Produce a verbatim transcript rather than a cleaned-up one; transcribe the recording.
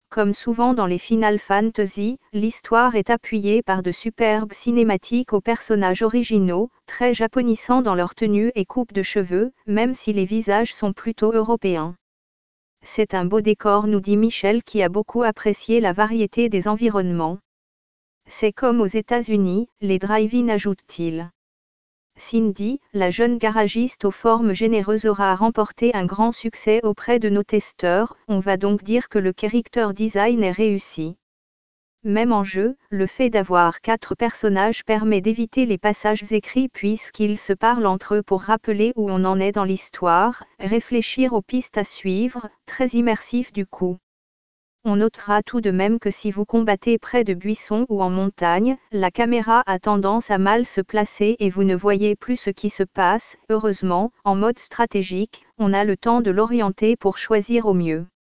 Comme souvent dans les Final Fantasy, l'histoire est appuyée par de superbes cinématiques aux personnages originaux, très japonissants dans leur tenue et coupe de cheveux, même si les visages sont plutôt européens. C'est un beau décor, nous dit Michel qui a beaucoup apprécié la variété des environnements. C'est comme aux États-Unis, les drive-in, ajoute-t-il. Cindy, la jeune garagiste aux formes généreuses, aura remporté un grand succès auprès de nos testeurs, on va donc dire que le character design est réussi. Même en jeu, le fait d'avoir quatre personnages permet d'éviter les passages écrits puisqu'ils se parlent entre eux pour rappeler où on en est dans l'histoire, réfléchir aux pistes à suivre, très immersif du coup. On notera tout de même que si vous combattez près de buissons ou en montagne, la caméra a tendance à mal se placer et vous ne voyez plus ce qui se passe. Heureusement, en mode stratégique, on a le temps de l'orienter pour choisir au mieux.